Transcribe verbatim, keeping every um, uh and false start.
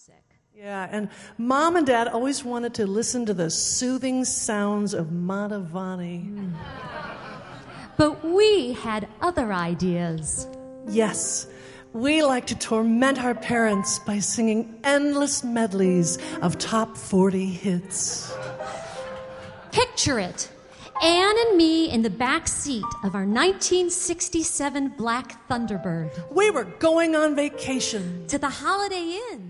sick. Yeah, and Mom and Dad always wanted to listen to the soothing sounds of Madhavani. Mm. But we had other ideas. Yes, we like to torment our parents by singing endless medleys of top forty hits. Picture it. Anne and me in the back seat of our nineteen sixty-seven Black Thunderbird. We were going on vacation. To the Holiday Inn.